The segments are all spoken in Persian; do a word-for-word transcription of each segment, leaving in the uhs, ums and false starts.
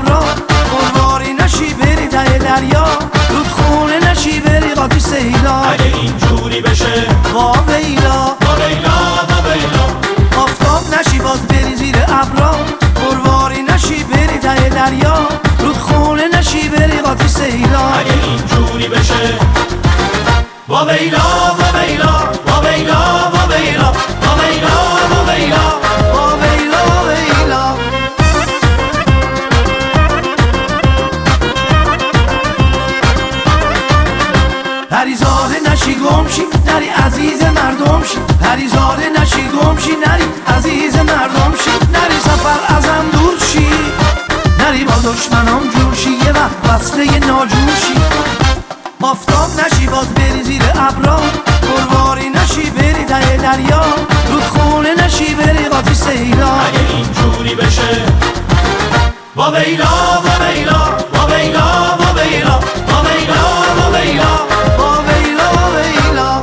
ابرا، قرواری نشی بری ته دریا، رودخونه نشی بری قاطی سیلا. اگه اینجوری بشه وا ویلا وا ویلا وا ویلا، آفتاب نشی باز بری زیر ابرا، قرواری نشی بری ته دریا، رودخونه نشی بری قاطی سیلا. اگه اینجوری بشه وا ویلا وا ویلا وا ویلا وا ویلا وا ویلا وا ویلا وا ویلا ویلا. پریزاده نشی گمشی نری عزیز مردم شی، پریزاده نشی گمشی نری عزیز مردم شی، نری سفر ازم دور شی، نری با دشمنام جور شی، یه وقت وصله ناجور شی. آفتاب نشی باز بری زیر ابرا، قرواری نشی بری ته دریا، رودخونه نشی بری قاطی سیلا. اگه اینجوری بشه وا ویلا وا ویلا وا ویلا وا ویلا وا ویلا وا ویلا وا ویلا ویلا.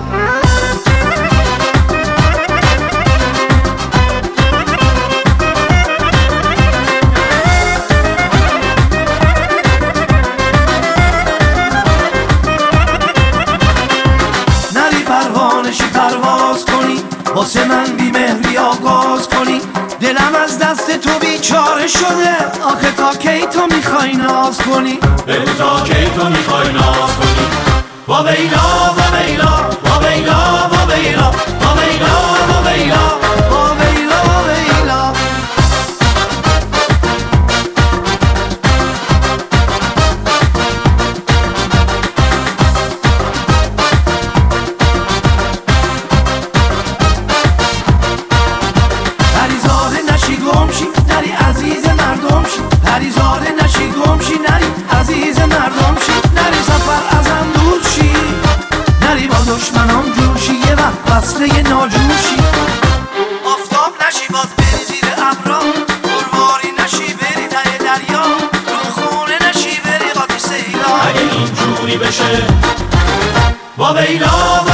نری پروانشی پرواز کنی، واسه من بی مهری آغاز کنی، دلم از دست تو بیچاره شده، آخه تا کی تو میخوای ناز کنی؟ بگو تا کی تو میخوای ناز کنی. وا ویلا وا ویلا وا ویلا وا ویلا وا ویلا وا ویلا وا ویلا ویلا. پریزاده نشی گمشی نری عزیز مردم شی، پریزاده نشی گمشی نری عزیز مردم شی، نری سفر ازم دور شی، نری با دشمنام جور شی، یه وقت وصله ناجور شی. آفتاب نشی باز بری زیر ابرا، قرواری نشی بری ته دریا، رودخونه نشی بری قاطی سیلا. اگه اینجوری بشه وا ویلا